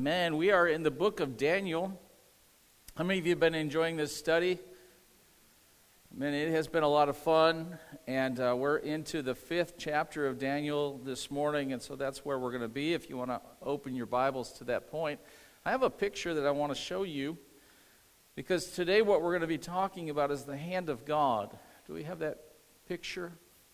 Amen. We are in the book of Daniel. How many of you have been enjoying this study? Man, it has been a lot of fun, and we're into the 5th chapter of Daniel this morning, and so that's where we're going to be if you want to open your Bibles to that point. I have a picture that I want to show you, because today what we're going to be talking about is the hand of God. Do we have that picture?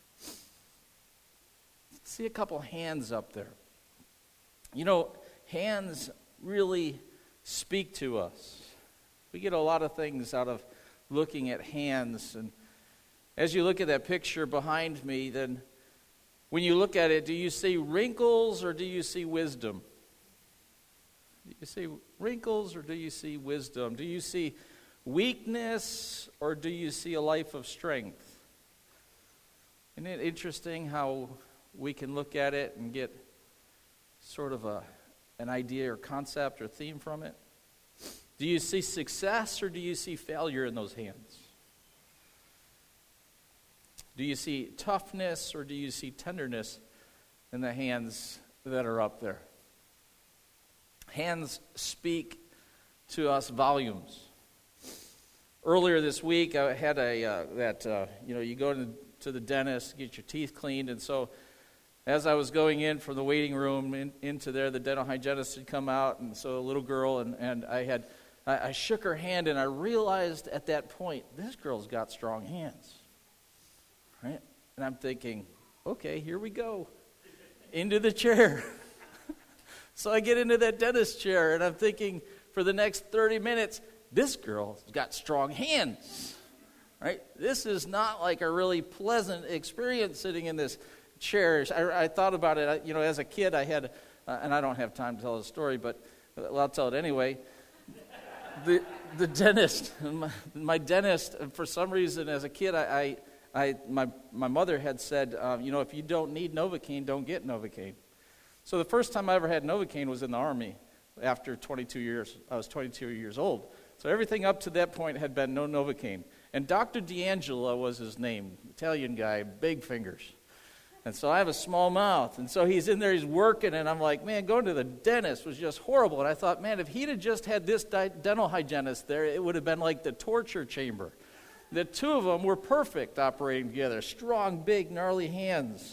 See a couple hands up there. You know, hands really speak to us. We get a lot of things out of looking at hands. And as you look at that picture behind me, then when you look at it, do you see wrinkles or do you see wisdom? Do you see wrinkles or do you see wisdom? Do you see weakness or do you see a life of strength? Isn't it interesting how we can look at it and get sort of an idea or concept or theme from it? Do you see success or do you see failure in those hands? Do you see toughness or do you see tenderness in the hands that are up there? Hands speak to us volumes. Earlier this week, I had you go to the dentist, get your teeth cleaned, and so as I was going in from the waiting room into there, the dental hygienist had come out, and so a little girl, and I shook her hand, and I realized at that point, this girl's got strong hands, right? And I'm thinking, okay, here we go, into the chair. So I get into that dentist chair, and I'm thinking, for the next 30 minutes, this girl's got strong hands, right? This is not like a really pleasant experience sitting in this chair. I thought about it, as a kid I had, and I don't have time to tell the story, but I'll tell it anyway. The dentist, my dentist, for some reason as a kid, my mother had said, if you don't need Novocaine, don't get Novocaine. So the first time I ever had Novocaine was in the Army after 22 years. I was 22 years old. So everything up to that point had been no Novocaine. And Dr. D'Angelo was his name, Italian guy, big fingers. And so I have a small mouth. And so he's in there, he's working, and I'm like, man, going to the dentist was just horrible. And I thought, man, if he'd have just had this dental hygienist there, it would have been like the torture chamber. The two of them were perfect operating together. Strong, big, gnarly hands.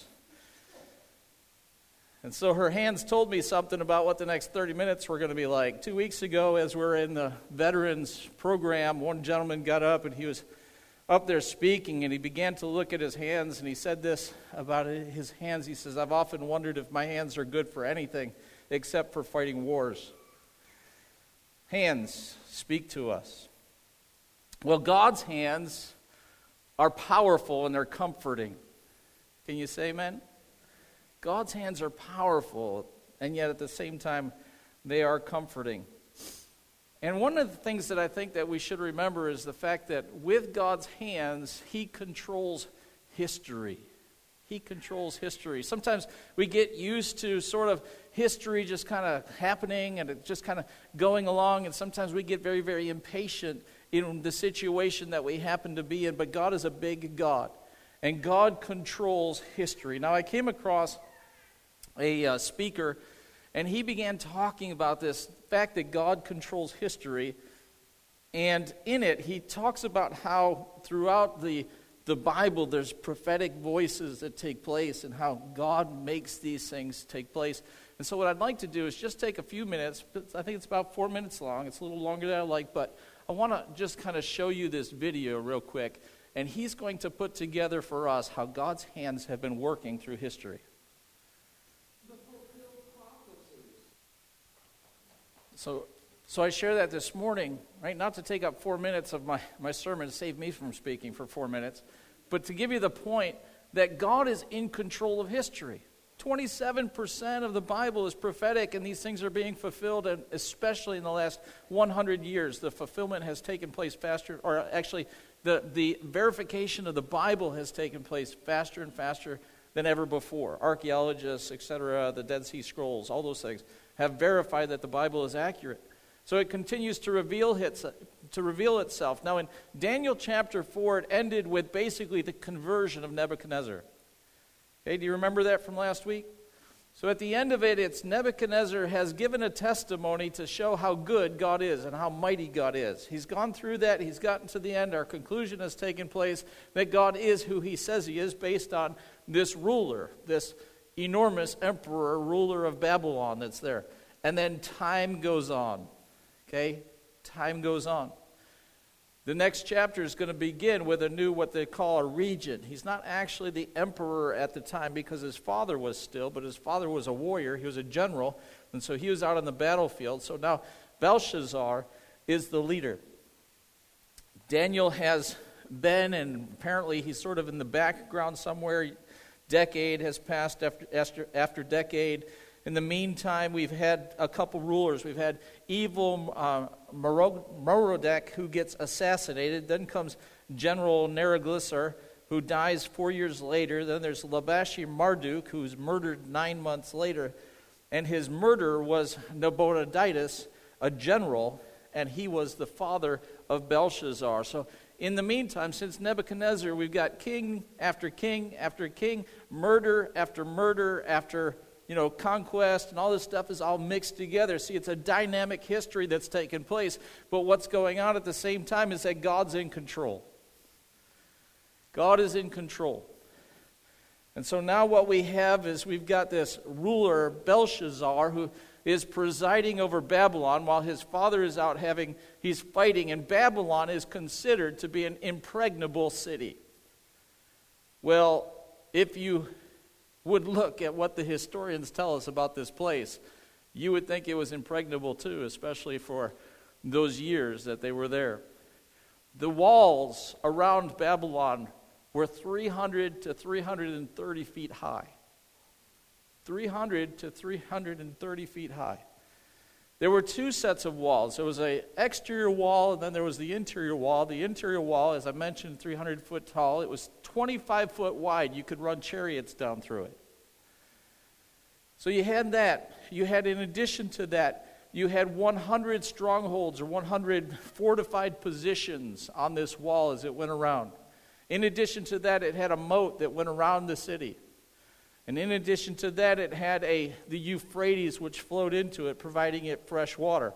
And so her hands told me something about what the next 30 minutes were going to be like. 2 weeks ago, as we were in the veterans program, one gentleman got up and he was up there speaking, and he began to look at his hands, and he said this about his hands. He says, I've often wondered if my hands are good for anything except for fighting wars. Hands speak to us. Well, God's hands are powerful and they're comforting. Can you say amen? God's hands are powerful, and yet at the same time, they are comforting. And one of the things that I think that we should remember is the fact that with God's hands, He controls history. He controls history. Sometimes we get used to sort of history just kind of happening and it just kind of going along, and sometimes we get very, very impatient in the situation that we happen to be in. But God is a big God, and God controls history. Now, I came across a speaker, and he began talking about this fact that God controls history. And in it, he talks about how throughout the Bible, there's prophetic voices that take place and how God makes these things take place. And so what I'd like to do is just take a few minutes. I think it's about 4 minutes long. It's a little longer than I like, but I want to just kind of show you this video real quick. And he's going to put together for us how God's hands have been working through history. So I share that this morning, right? Not to take up 4 minutes of my sermon to save me from speaking for 4 minutes, but to give you the point that God is in control of history. 27% of the Bible is prophetic, and these things are being fulfilled, and especially in the last 100 years, the fulfillment has taken place faster, or actually the verification of the Bible has taken place faster and faster than ever before. Archaeologists, etc., the Dead Sea Scrolls, all those things have verified that the Bible is accurate. So it continues to reveal itself. Now in Daniel chapter 4, it ended with basically the conversion of Nebuchadnezzar. Okay, do you remember that from last week? So at the end of it, it's Nebuchadnezzar has given a testimony to show how good God is and how mighty God is. He's gone through that. He's gotten to the end. Our conclusion has taken place that God is who he says he is based on this ruler, this enormous emperor, ruler of Babylon that's there. And then time goes on. Okay? Time goes on. The next chapter is going to begin with a new, what they call a regent. He's not actually the emperor at the time because his father was still, but his father was a warrior. He was a general, and so he was out on the battlefield. So now Belshazzar is the leader. Daniel has been, and apparently he's sort of in the background somewhere. Decade has passed after decade. In the meantime, we've had a couple rulers. We've had evil Merodach, who gets assassinated. Then comes General Neriglissar, who dies 4 years later. Then there's Labashi Marduk, who's murdered 9 months later. And his murderer was Nabonidus, a general, and he was the father of Belshazzar. So in the meantime, since Nebuchadnezzar, we've got king after king after king, murder after conquest, and all this stuff is all mixed together. See, it's a dynamic history that's taken place, but what's going on at the same time is that God's in control. God is in control. And so now what we have is we've got this ruler, Belshazzar, who is presiding over Babylon while his father is out he's fighting, and Babylon is considered to be an impregnable city. Well, if you would look at what the historians tell us about this place, you would think it was impregnable too, especially for those years that they were there. The walls around Babylon were 300 to 330 feet high. 300 to 330 feet high. There were two sets of walls. There was an exterior wall, and then there was the interior wall. The interior wall, as I mentioned, 300 foot tall. It was 25 foot wide. You could run chariots down through it. So you had that. You had, in addition to that, you had 100 strongholds or 100 fortified positions on this wall as it went around. In addition to that, it had a moat that went around the city. And in addition to that, it had the Euphrates, which flowed into it, providing it fresh water.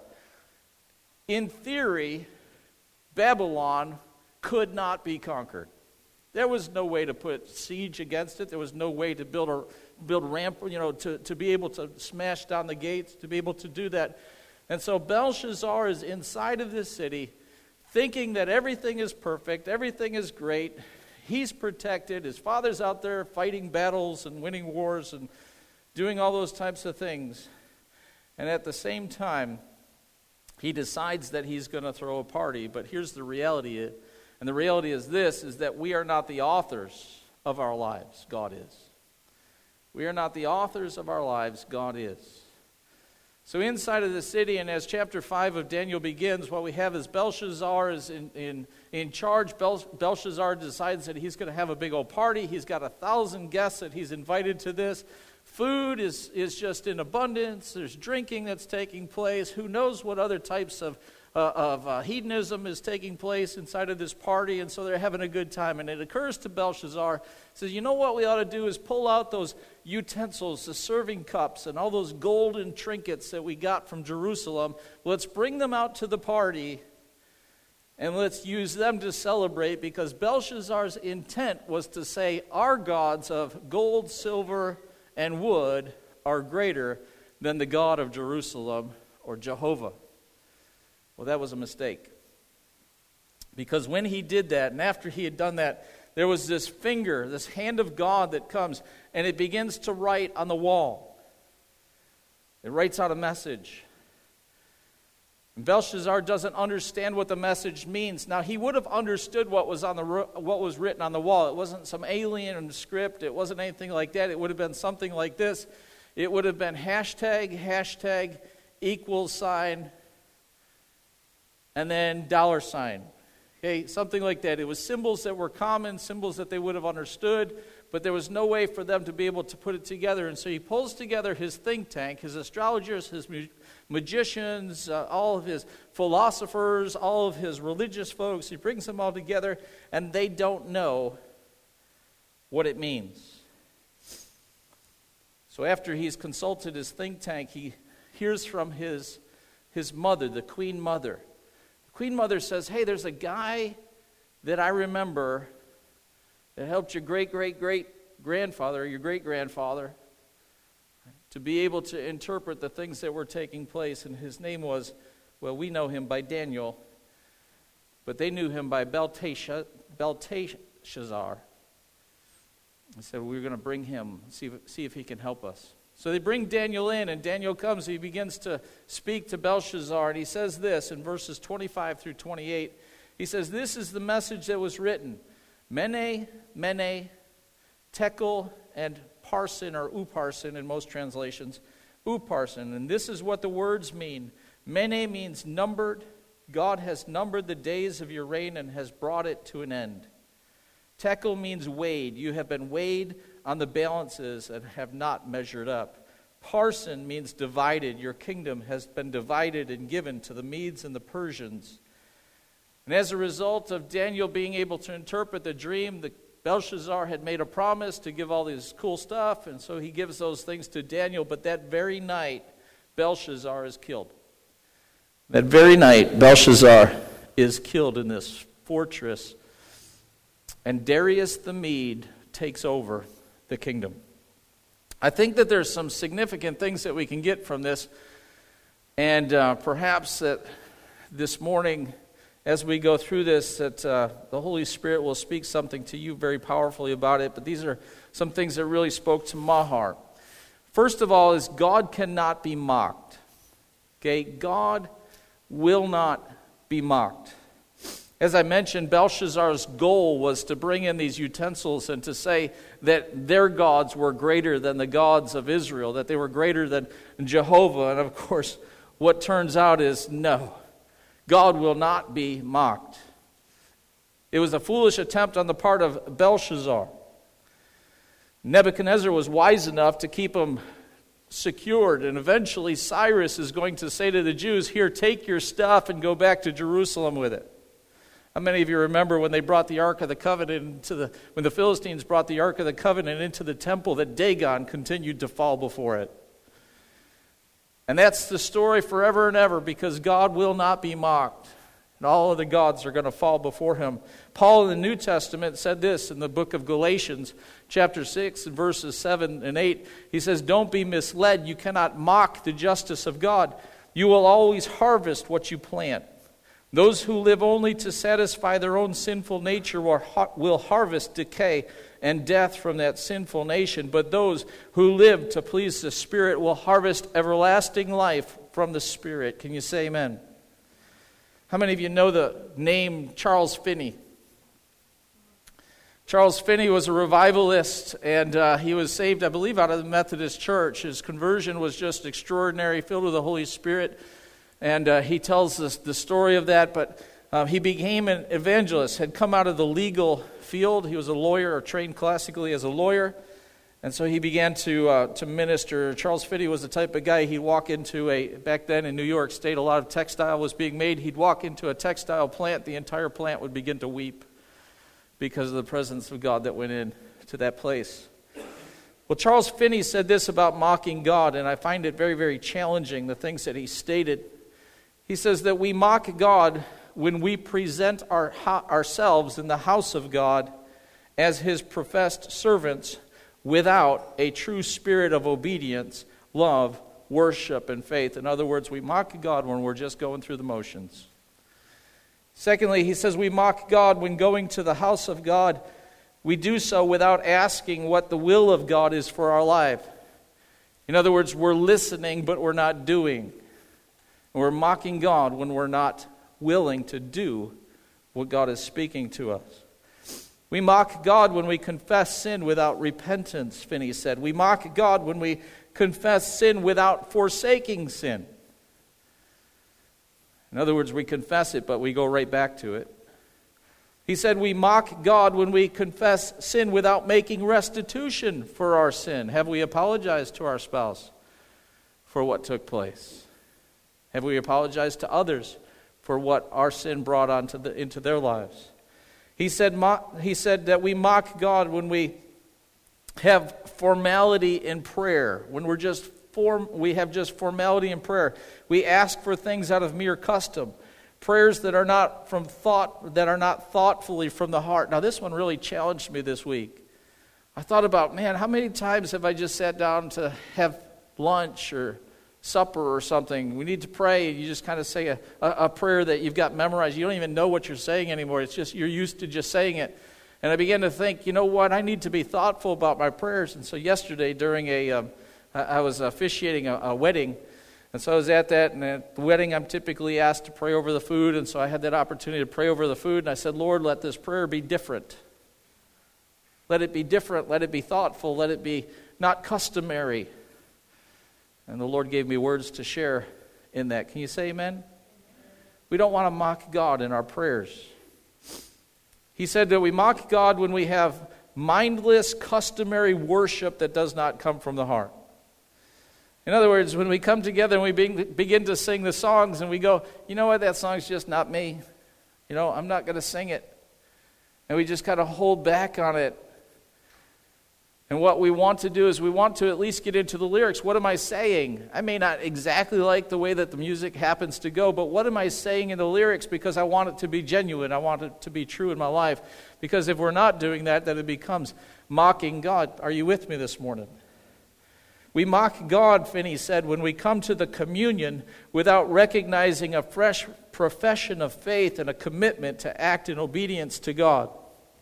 In theory, Babylon could not be conquered. There was no way to put siege against it. There was no way to build ramp, to be able to smash down the gates, to be able to do that. And so Belshazzar is inside of this city, thinking that everything is perfect, everything is great. He's protected. His father's out there fighting battles and winning wars and doing all those types of things. And at the same time, he decides that he's going to throw a party. But here's the reality. And the reality is this, is that we are not the authors of our lives. God is. We are not the authors of our lives. God is. So inside of the city, and as chapter 5 of Daniel begins, what we have is Belshazzar is in charge. Belshazzar decides that he's going to have a big old party. He's got 1,000 guests that he's invited to this. Food is just in abundance. There's drinking that's taking place. Who knows what other types of hedonism is taking place inside of this party, and so they're having a good time. And it occurs to Belshazzar, says, you know what we ought to do is pull out those utensils, the serving cups, and all those golden trinkets that we got from Jerusalem. Let's bring them out to the party, and let's use them to celebrate, because Belshazzar's intent was to say, our gods of gold, silver, and wood are greater than the God of Jerusalem, or Jehovah. Well, that was a mistake. Because when he did that, and after he had done that, there was this finger, this hand of God that comes, and it begins to write on the wall. It writes out a message. And Belshazzar doesn't understand what the message means. Now, he would have understood what was written on the wall. It wasn't some alien script. It wasn't anything like that. It would have been something like this. It would have been hashtag equals sign, and then $sign. Okay, something like that. It was symbols that were common, symbols that they would have understood, but there was no way for them to be able to put it together. And so he pulls together his think tank, his astrologers, his magicians, all of his philosophers, all of his religious folks. He brings them all together, and they don't know what it means. So after he's consulted his think tank, he hears from his mother, the Queen Mother. The Queen Mother says, hey, there's a guy that I remember that helped your great-great-great-grandfather, or your great-grandfather, to be able to interpret the things that were taking place. And his name was, well, we know him by Daniel, but they knew him by Belteshazzar. I said, we're going to bring him, see if he can help us. So they bring Daniel in, and Daniel comes. He begins to speak to Belshazzar, and he says this in verses 25 through 28. He says, this is the message that was written. Mene, Mene, Tekel, and Parsin, or Uparsin in most translations. Uparsin, and this is what the words mean. Mene means numbered. God has numbered the days of your reign and has brought it to an end. Tekel means weighed. You have been weighed on the balances and have not measured up. Parsin means divided. Your kingdom has been divided and given to the Medes and the Persians. And as a result of Daniel being able to interpret the dream, Belshazzar had made a promise to give all this cool stuff, and so he gives those things to Daniel. But that very night, Belshazzar is killed. That very night, Belshazzar is killed in this fortress. And Darius the Mede takes over the kingdom. I think that there's some significant things that we can get from this. And perhaps that this morning, as we go through this, that the Holy Spirit will speak something to you very powerfully about it. But these are some things that really spoke to my heart. First of all is God cannot be mocked. Okay, God will not be mocked. As I mentioned, Belshazzar's goal was to bring in these utensils and to say that their gods were greater than the gods of Israel, that they were greater than Jehovah. And of course, what turns out is no, God will not be mocked. It was a foolish attempt on the part of Belshazzar. Nebuchadnezzar was wise enough to keep him secured, and eventually Cyrus is going to say to the Jews, here, take your stuff and go back to Jerusalem with it. How many of you remember when they brought the Ark of the Covenant when the Philistines brought the Ark of the Covenant into the temple, that Dagon continued to fall before it? And that's the story forever and ever, because God will not be mocked. And all of the gods are going to fall before him. Paul in the New Testament said this in the book of Galatians, chapter 6, verses 7 and 8. He says, don't be misled. You cannot mock the justice of God. You will always harvest what you plant. Those who live only to satisfy their own sinful nature will harvest decay and death from that sinful nation. But those who live to please the Spirit will harvest everlasting life from the Spirit. Can you say amen? How many of you know the name Charles Finney? Charles Finney was a revivalist, and he was saved, I believe, out of the Methodist Church. His conversion was just extraordinary, filled with the Holy Spirit. And he tells us the story of that, but he became an evangelist, had come out of the legal field. He was a lawyer, or trained classically as a lawyer, and so he began to minister. Charles Finney was the type of guy, he'd walk into back then in New York State, a lot of textile was being made. He'd walk into a textile plant, the entire plant would begin to weep because of the presence of God that went into that place. Well, Charles Finney said this about mocking God, and I find it very, very challenging, the things that he stated. He says that we mock God when we present ourselves in the house of God as his professed servants without a true spirit of obedience, love, worship, and faith. In other words, we mock God when we're just going through the motions. Secondly, he says we mock God when going to the house of God, we do so without asking what the will of God is for our life. In other words, we're listening, but we're not doing. And we're mocking God when we're not willing to do what God is speaking to us. We mock God when we confess sin without repentance, Finney said. We mock God when we confess sin without forsaking sin. In other words, we confess it, but we go right back to it. He said we mock God when we confess sin without making restitution for our sin. Have we apologized to our spouse for what took place? Have we apologized to others for what our sin brought into their lives? He said that we mock God when we have formality in prayer, when we have just formality in prayer, we ask for things out of mere custom, prayers that are not thoughtfully from the heart. Now, this one really challenged me this week. I thought about, man, how many times have I just sat down to have lunch or supper or something? We need to pray, and you just kind of say a prayer that you've got memorized. You don't even know what you're saying anymore. It's just you're used to just saying it. And I began to think, you know what? I need to be thoughtful about my prayers. And so yesterday, during I was officiating a wedding, and so I was at that. And at the wedding, I'm typically asked to pray over the food, and so I had that opportunity to pray over the food. And I said, Lord, let this prayer be different. Let it be different. Let it be thoughtful. Let it be not customary. And the Lord gave me words to share in that. Can you say amen? We don't want to mock God in our prayers. He said that we mock God when we have mindless, customary worship that does not come from the heart. In other words, when we come together and we begin to sing the songs and we go, you know what, that song's just not me. You know, I'm not going to sing it. And we just kind of hold back on it. And what we want to do is we want to at least get into the lyrics. What am I saying? I may not exactly like the way that the music happens to go, but what am I saying in the lyrics? Because I want it to be genuine. I want it to be true in my life. Because if we're not doing that, then it becomes mocking God. Are you with me this morning? We mock God, Finney said, when we come to the communion without recognizing a fresh profession of faith and a commitment to act in obedience to God.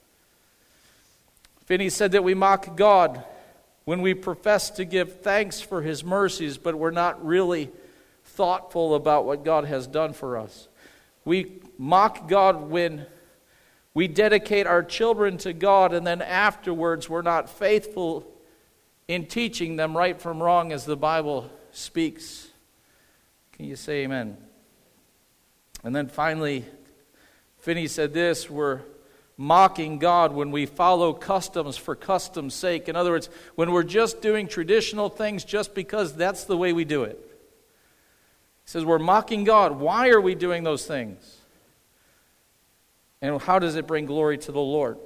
Finney said that we mock God when we profess to give thanks for His mercies, but we're not really thoughtful about what God has done for us. We mock God when we dedicate our children to God, and then afterwards we're not faithful in teaching them right from wrong as the Bible speaks. Can you say amen? And then finally, Finney said this, we're mocking God when we follow customs for custom's sake. In other words, when we're just doing traditional things just because that's the way we do it. He says we're mocking God. Why are we doing those things? And how does it bring glory to the Lord?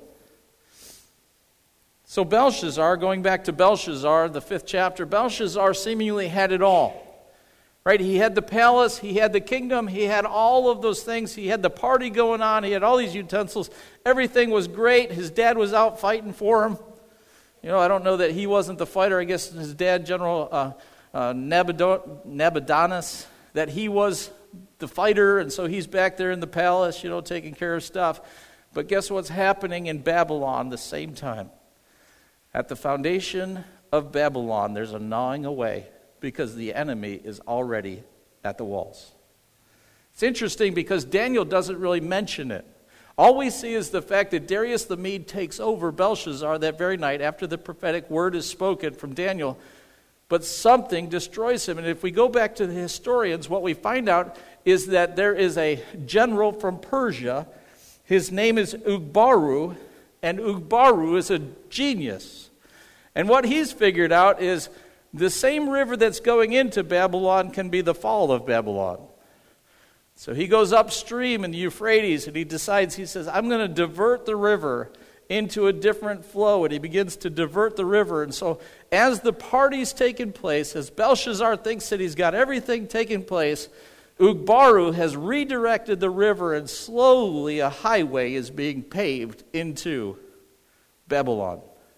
So Belshazzar, going back to Belshazzar, the 5th chapter, Belshazzar seemingly had it all. Right? He had the palace, he had the kingdom, he had all of those things. He had the party going on, he had all these utensils. Everything was great. His dad was out fighting for him. You know, I don't know that he wasn't the fighter. I guess his dad, General Nabonidus, that he was the fighter, and so he's back there in the palace, you know, taking care of stuff. But guess what's happening in Babylon the same time? At the foundation of Babylon, there's a gnawing away, because the enemy is already at the walls. It's interesting because Daniel doesn't really mention it. All we see is the fact that Darius the Mede takes over Belshazzar that very night after the prophetic word is spoken from Daniel, but something destroys him. And if we go back to the historians, what we find out is that there is a general from Persia. His name is Ugbaru, and Ugbaru is a genius. And what he's figured out is the same river that's going into Babylon can be the fall of Babylon. So he goes upstream in the Euphrates and he says, I'm going to divert the river into a different flow. And he begins to divert the river. And so as the party's taking place, as Belshazzar thinks that he's got everything taking place, Ugbaru has redirected the river and slowly a highway is being paved into Babylon.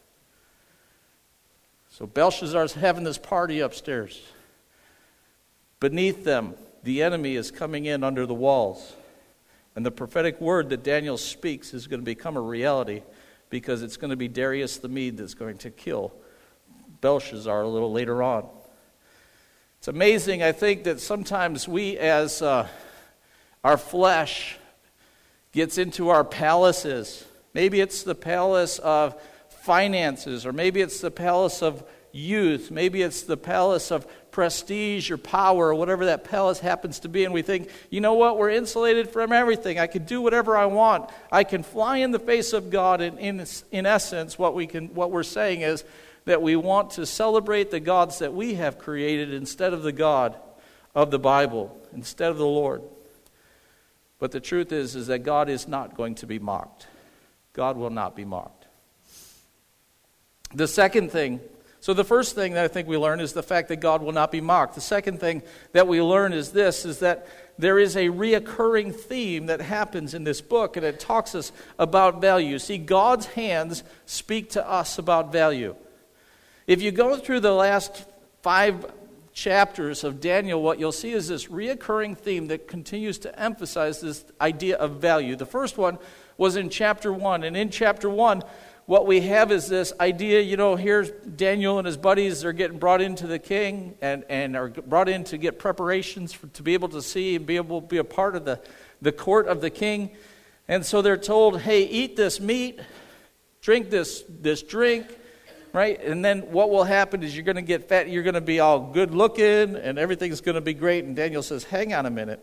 So Belshazzar's having this party upstairs. Beneath them, the enemy is coming in under the walls. And the prophetic word that Daniel speaks is going to become a reality because it's going to be Darius the Mede that's going to kill Belshazzar a little later on. It's amazing, I think, that sometimes we as our flesh gets into our palaces. Maybe it's the palace of finances, or maybe it's the palace of youth, maybe it's the palace of prestige or power, or whatever that palace happens to be, and we think, you know what, we're insulated from everything. I can do whatever I want. I can fly in the face of God, and in essence, what we're saying is that we want to celebrate the gods that we have created instead of the God of the Bible, instead of the Lord. But the truth is that God is not going to be mocked. God will not be mocked. The second thing, so the first thing that I think we learn is the fact that God will not be mocked. The second thing that we learn is this, is that there is a reoccurring theme that happens in this book, and it talks us about value. See, God's hands speak to us about value. If you go through the last 5 chapters of Daniel, what you'll see is this reoccurring theme that continues to emphasize this idea of value. The first one was in chapter 1, and in chapter 1, what we have is this idea, here's Daniel and his buddies, they're getting brought into the king and are brought in to get preparations to be able to see and be able to be a part of the court of the king. And so they're told, hey, eat this meat, drink this drink, right? And then what will happen is you're going to get fat, you're going to be all good looking, and everything's going to be great. And Daniel says, hang on a minute.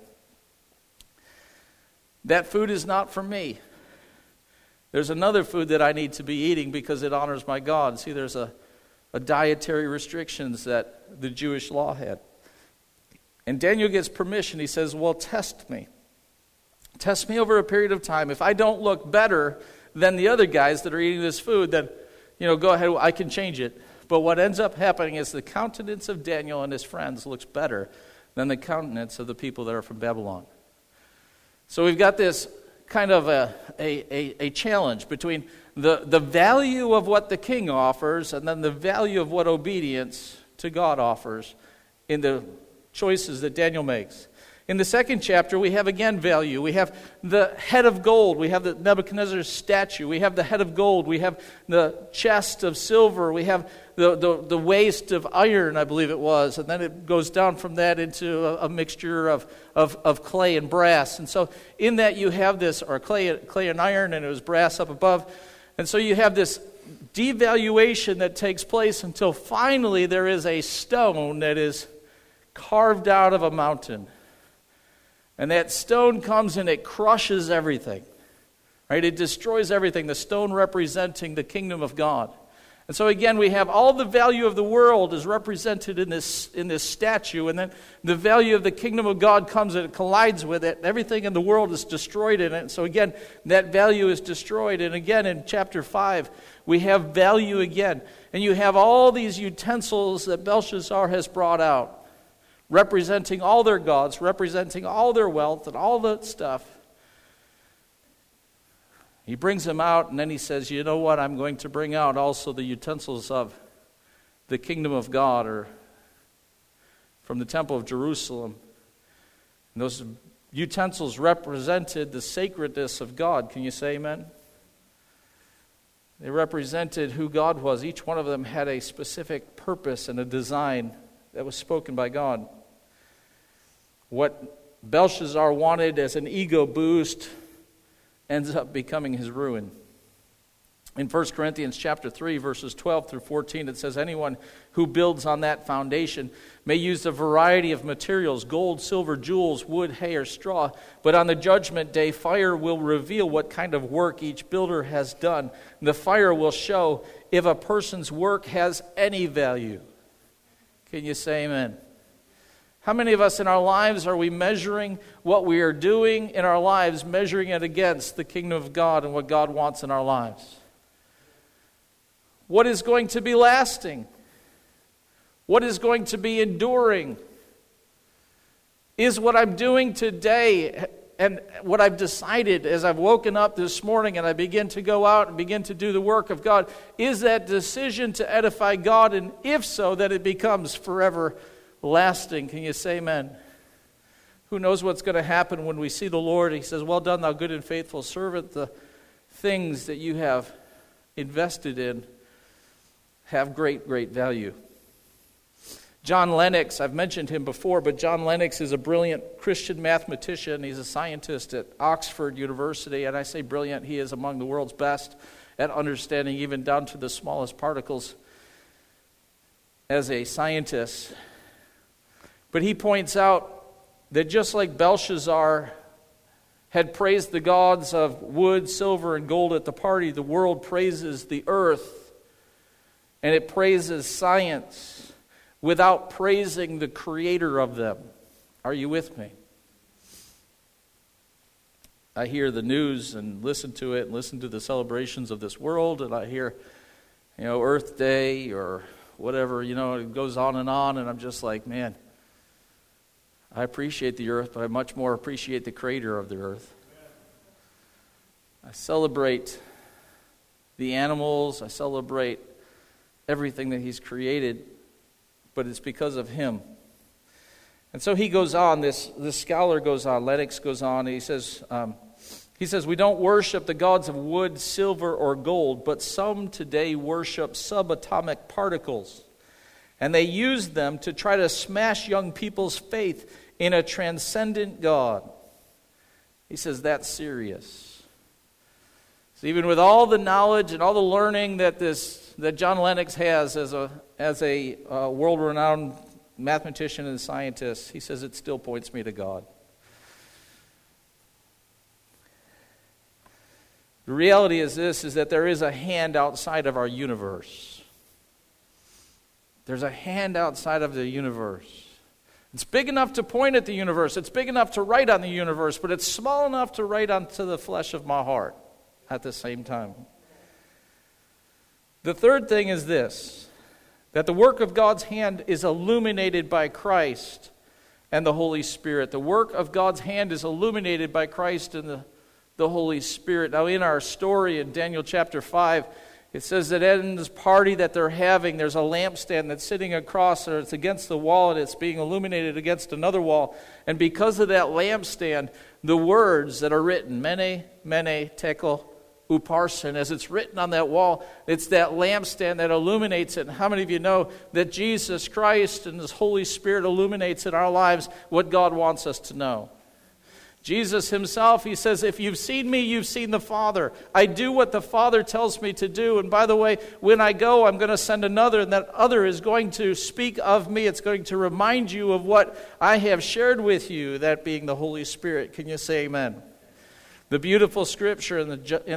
That food is not for me. There's another food that I need to be eating because it honors my God. See, there's a dietary restrictions that the Jewish law had. And Daniel gets permission. He says, well, test me. Test me over a period of time. If I don't look better than the other guys that are eating this food, then, go ahead, I can change it. But what ends up happening is the countenance of Daniel and his friends looks better than the countenance of the people that are from Babylon. So we've got this kind of a challenge between the value of what the king offers and then the value of what obedience to God offers in the choices that Daniel makes. In the second chapter, we have again value. We have the head of gold. We have the Nebuchadnezzar's statue. We have the head of gold. We have the chest of silver. We have the waist of iron, I believe it was. And then it goes down from that into a mixture of clay and brass. And so in that you have this, or clay and iron, and it was brass up above. And so you have this devaluation that takes place until finally there is a stone that is carved out of a mountain. And that stone comes and it crushes everything, right? It destroys everything, the stone representing the kingdom of God. And so again, we have all the value of the world is represented in this statue, and then the value of the kingdom of God comes and it collides with it. Everything in the world is destroyed in it. So again, that value is destroyed. And again, in chapter 5, we have value again. And you have all these utensils that Belshazzar has brought out, representing all their gods, representing all their wealth and all that stuff. He brings them out, and then he says, you know what, I'm going to bring out also the utensils of the kingdom of God, or from the temple of Jerusalem. And those utensils represented the sacredness of God. Can you say amen? They represented who God was. Each one of them had a specific purpose and a design that was spoken by God. What Belshazzar wanted as an ego boost ends up becoming his ruin. In 1 Corinthians chapter 3, verses 12 through 14, it says, anyone who builds on that foundation may use a variety of materials, gold, silver, jewels, wood, hay, or straw. But on the judgment day, fire will reveal what kind of work each builder has done. The fire will show if a person's work has any value. Can you say amen? How many of us in our lives are we measuring what we are doing in our lives, measuring it against the kingdom of God and what God wants in our lives? What is going to be lasting? What is going to be enduring? Is what I'm doing today and what I've decided as I've woken up this morning and I begin to go out and begin to do the work of God, is that decision to edify God? And if so, that it becomes forever lasting. Can you say amen? Who knows what's going to happen when we see the Lord? He says, well done, thou good and faithful servant. The things that you have invested in have great, great value. John Lennox, I've mentioned him before, but John Lennox is a brilliant Christian mathematician. He's a scientist at Oxford University, and I say brilliant, he is among the world's best at understanding even down to the smallest particles as a scientist. But he points out that just like Belshazzar had praised the gods of wood, silver, and gold at the party, the world praises the earth, and it praises science without praising the creator of them. Are you with me? I hear the news and listen to it and listen to the celebrations of this world, and I hear, Earth Day or whatever, it goes on, and I'm just like, man, I appreciate the earth, but I much more appreciate the creator of the earth. I celebrate the animals, I celebrate everything that he's created, but it's because of him. And so he goes on, this scholar goes on, Lennox goes on, and he says, we don't worship the gods of wood, silver, or gold, but some today worship subatomic particles. And they use them to try to smash young people's faith in a transcendent God. He says that's serious. So even with all the knowledge and all the learning that John Lennox has as a world-renowned mathematician and scientist, he says it still points me to God. The reality is that there is a hand outside of our universe. There's a hand outside of the universe. It's big enough to point at the universe. It's big enough to write on the universe, but it's small enough to write onto the flesh of my heart at the same time. The third thing is this, that the work of God's hand is illuminated by Christ and the Holy Spirit. The work of God's hand is illuminated by Christ and the Holy Spirit. Now in our story in Daniel chapter 5, it says that in this party that they're having, there's a lampstand that's sitting across, or it's against the wall, and it's being illuminated against another wall. And because of that lampstand, the words that are written, Mene, Mene, Tekel, Upharsin, as it's written on that wall, it's that lampstand that illuminates it. And how many of you know that Jesus Christ and His Holy Spirit illuminates in our lives what God wants us to know? Jesus himself, he says, if you've seen me, you've seen the Father. I do what the Father tells me to do. And by the way, when I go, I'm going to send another, and that other is going to speak of me. It's going to remind you of what I have shared with you, that being the Holy Spirit. Can you say amen? The beautiful scripture in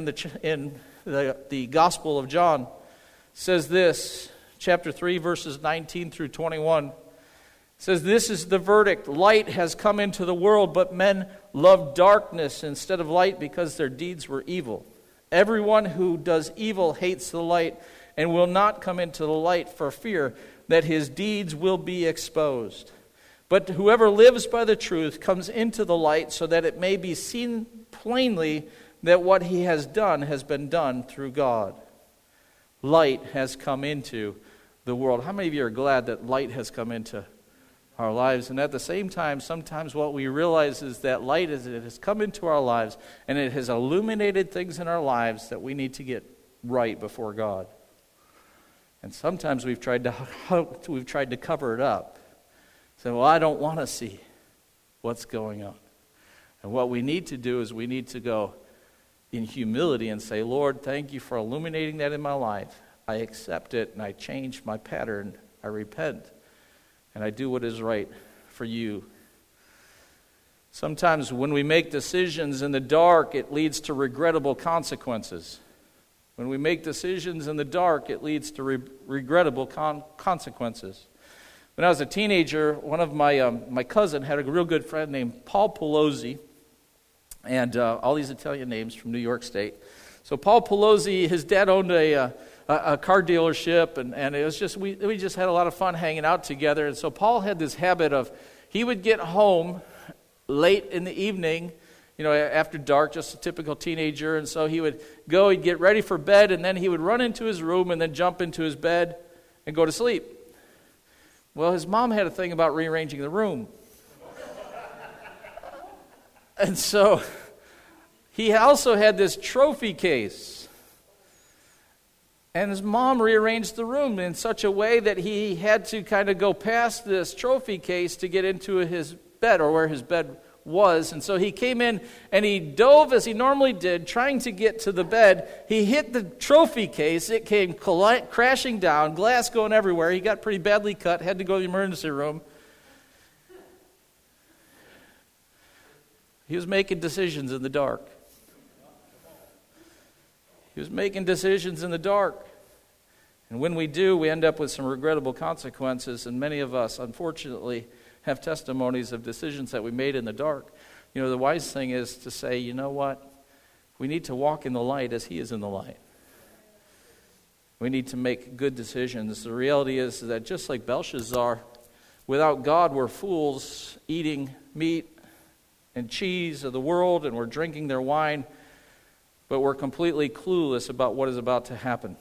the Gospel of John says this, chapter 3, verses 19 through 21. It says, this is the verdict. Light has come into the world, but men loved darkness instead of light because their deeds were evil. Everyone who does evil hates the light and will not come into the light for fear that his deeds will be exposed. But whoever lives by the truth comes into the light so that it may be seen plainly that what he has done has been done through God. Light has come into the world. How many of you are glad that light has come into our lives? And at the same time, sometimes what we realize is that light it has come into our lives, and it has illuminated things in our lives that we need to get right before God. And sometimes we've tried to cover it up. Say, well, I don't want to see what's going on. And what we need to do is we need to go in humility and say, Lord, thank you for illuminating that in my life. I accept it, and I change my pattern. I repent. And I do what is right for you. Sometimes when we make decisions in the dark, it leads to regrettable consequences. When we make decisions in the dark, it leads to regrettable consequences. When I was a teenager, one of my cousin had a real good friend named Paul Pelosi, and all these Italian names from New York State. So Paul Pelosi, his dad owned a car dealership, and it was just we just had a lot of fun hanging out together. And so Paul had this habit of, he would get home late in the evening, after dark, just a typical teenager. And so he would go, he'd get ready for bed, and then he would run into his room and then jump into his bed and go to sleep. Well, his mom had a thing about rearranging the room. And so he also had this trophy case. And his mom rearranged the room in such a way that he had to kind of go past this trophy case to get into his bed, or where his bed was. And so he came in and he dove as he normally did, trying to get to the bed. He hit the trophy case. It came crashing down, glass going everywhere. He got pretty badly cut, had to go to the emergency room. He was making decisions in the dark. He was making decisions in the dark. And when we do, we end up with some regrettable consequences. And many of us, unfortunately, have testimonies of decisions that we made in the dark. The wise thing is to say, you know what? We need to walk in the light as He is in the light. We need to make good decisions. The reality is that just like Belshazzar, without God, we're fools eating meat and cheese of the world, and we're drinking their wine, but we're completely clueless about what is about to happen.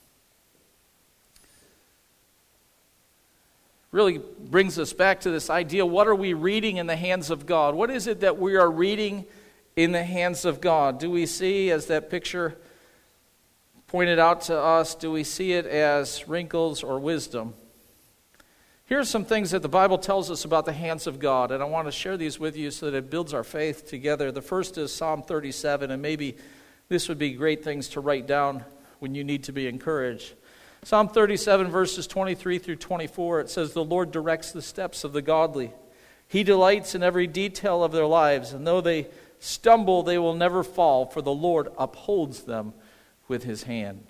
Really brings us back to this idea, what are we reading in the hands of God? What is it that we are reading in the hands of God? Do we see, as that picture pointed out to us, do we see it as wrinkles or wisdom? Here's some things that the Bible tells us about the hands of God, and I want to share these with you so that it builds our faith together. The first is Psalm 37, and maybe this would be great things to write down when you need to be encouraged. Psalm 37, verses 23 through 24, it says, "The Lord directs the steps of the godly. He delights in every detail of their lives, and though they stumble, they will never fall, for the Lord upholds them with his hand."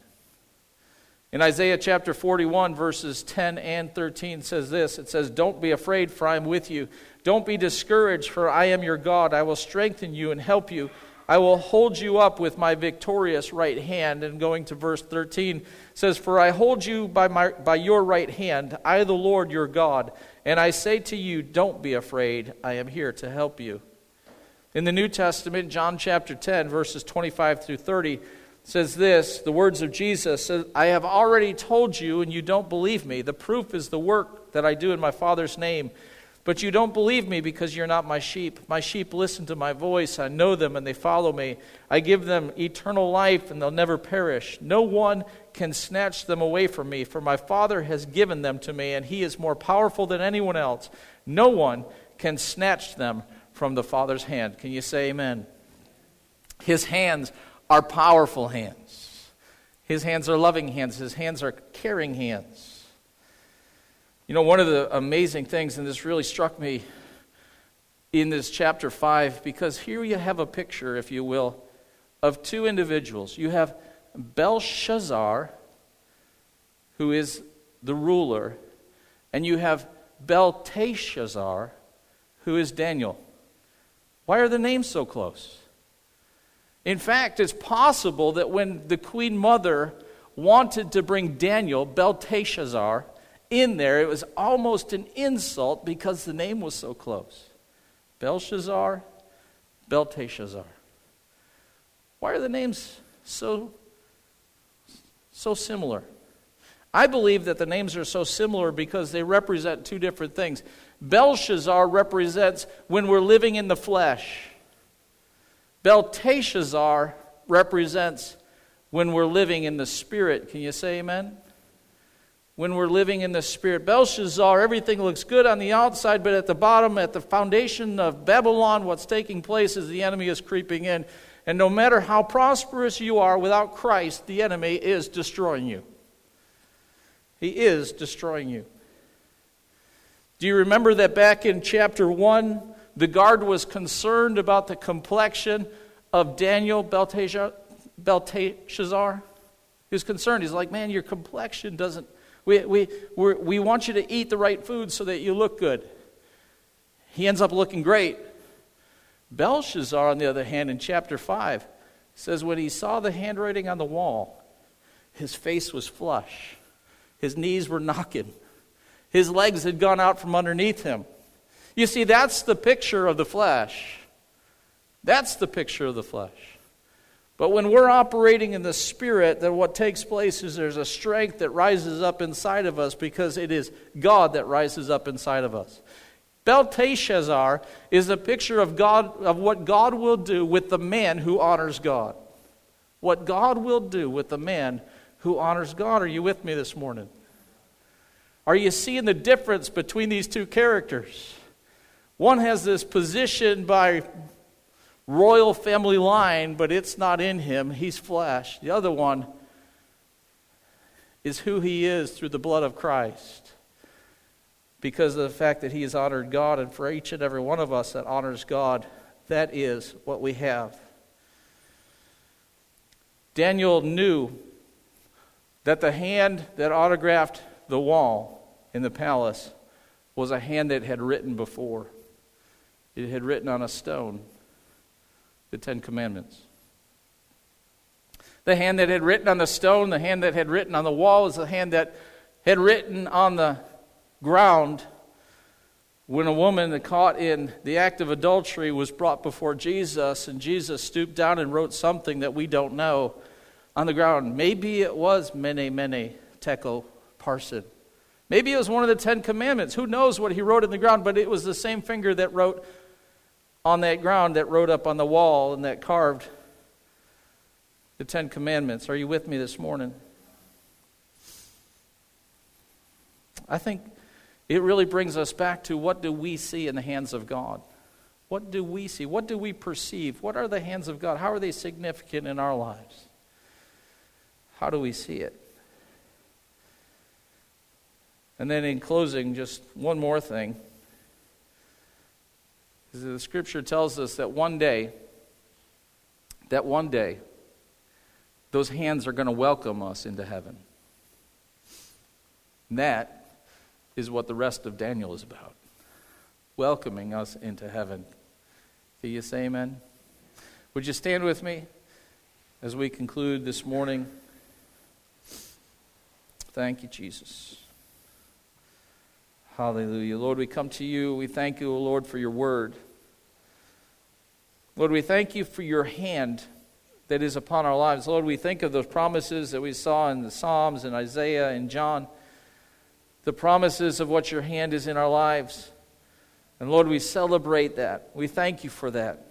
In Isaiah chapter 41, verses 10 and 13 says this. It says, "Don't be afraid, for I am with you. Don't be discouraged, for I am your God. I will strengthen you and help you. I will hold you up with my victorious right hand." And going to verse 13, it says, "For I hold you by your right hand, I the Lord your God. And I say to you, don't be afraid, I am here to help you." In the New Testament, John chapter 10, verses 25 through 30, says this, the words of Jesus, says, "I have already told you and you don't believe me. The proof is the work that I do in my Father's name. But you don't believe me because you're not my sheep. My sheep listen to my voice. I know them and they follow me. I give them eternal life and they'll never perish. No one can snatch them away from me, for my Father has given them to me, and he is more powerful than anyone else. No one can snatch them from the Father's hand." Can you say amen? His hands are powerful hands. His hands are loving hands. His hands are caring hands. You know, one of the amazing things, and this really struck me in this chapter 5, because here you have a picture, if you will, of two individuals. You have Belshazzar, who is the ruler, and you have Belteshazzar, who is Daniel. Why are the names so close? In fact, it's possible that when the queen mother wanted to bring Daniel, Belteshazzar, in there, it was almost an insult because the name was so close. Belshazzar, Belteshazzar. Why are the names so similar? I believe that the names are so similar because they represent two different things. Belshazzar represents when we're living in the flesh. Belteshazzar represents when we're living in the Spirit. Can you say amen? When we're living in the Spirit. Belshazzar, everything looks good on the outside, but at the bottom, at the foundation of Babylon, what's taking place is the enemy is creeping in. And no matter how prosperous you are without Christ, the enemy is destroying you. He is destroying you. Do you remember that back in chapter 1, the guard was concerned about the complexion of Daniel, Belteshazzar? He was concerned. He's like, man, your complexion doesn't... We want you to eat the right food so that you look good. He ends up looking great. Belshazzar, on the other hand, in chapter 5, says when he saw the handwriting on the wall, his face was flush. His knees were knocking. His legs had gone out from underneath him. You see, that's the picture of the flesh. That's the picture of the flesh. But when we're operating in the Spirit, then what takes place is there's a strength that rises up inside of us because it is God that rises up inside of us. Belteshazzar is a picture of God, of what God will do with the man who honors God. What God will do with the man who honors God. Are you with me this morning? Are you seeing the difference between these two characters? One has this position by royal family line, but it's not in him. He's flesh. The other one is who he is through the blood of Christ, because of the fact that he has honored God. And for each and every one of us that honors God, that is what we have. Daniel knew that the hand that autographed the wall in the palace was a hand that had written before. It had written on a stone the 10 Commandments. The hand that had written on the stone, the hand that had written on the wall, is the hand that had written on the ground when a woman caught in the act of adultery was brought before Jesus, and Jesus stooped down and wrote something that we don't know on the ground. Maybe it was Mene, Mene, Tekel, Parsin. Maybe it was one of the 10 Commandments. Who knows what he wrote in the ground, but it was the same finger that wrote on that ground, that wrote up on the wall, and that carved the 10 Commandments. Are you with me this morning? I think it really brings us back to, what do we see in the hands of God? What do we see? What do we perceive? What are the hands of God? How are they significant in our lives? How do we see it? And then in closing, just one more thing. The Scripture tells us that one day, those hands are going to welcome us into heaven. And that is what the rest of Daniel is about. Welcoming us into heaven. Can you say amen? Would you stand with me as we conclude this morning? Thank you, Jesus. Hallelujah. Lord, we come to you. We thank you, Lord, for your word. Lord, we thank you for your hand that is upon our lives. Lord, we think of those promises that we saw in the Psalms and Isaiah and John. The promises of what your hand is in our lives. And Lord, we celebrate that. We thank you for that.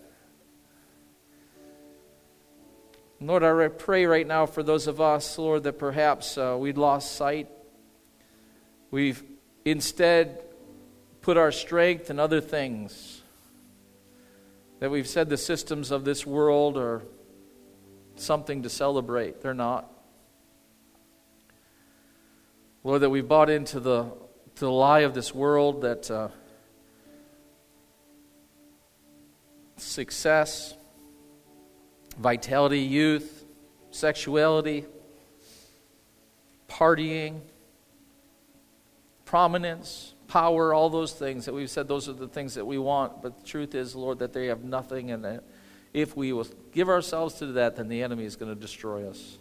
And Lord, I pray right now for those of us, Lord, that perhaps we'd lost sight. We've instead put our strength in other things. That we've said the systems of this world are something to celebrate. They're not. Lord, that we've bought into the lie of this world that success, vitality, youth, sexuality, partying, prominence, power, all those things that we've said those are the things that we want. But the truth is, Lord, that they have nothing, and that if we will give ourselves to that, then the enemy is going to destroy us.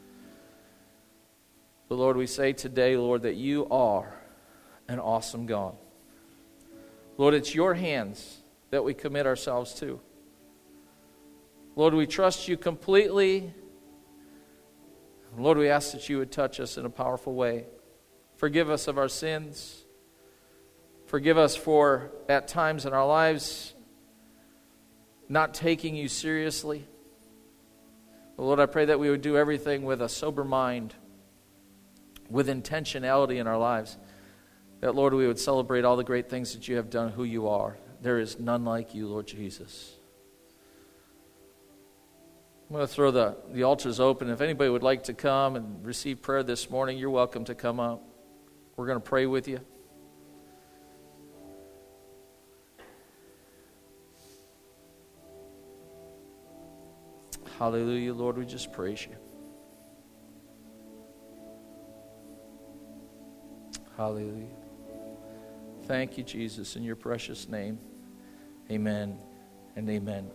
But Lord, we say today, Lord, that you are an awesome God. Lord, it's your hands that we commit ourselves to. Lord, we trust you completely. Lord, we ask that you would touch us in a powerful way. Forgive us of our sins. Forgive us for, at times in our lives, not taking you seriously. But Lord, I pray that we would do everything with a sober mind, with intentionality in our lives. That, Lord, we would celebrate all the great things that you have done, who you are. There is none like you, Lord Jesus. I'm going to throw the altars open. If anybody would like to come and receive prayer this morning, you're welcome to come up. We're going to pray with you. Hallelujah, Lord, we just praise you. Hallelujah. Thank you, Jesus, in your precious name. Amen and amen.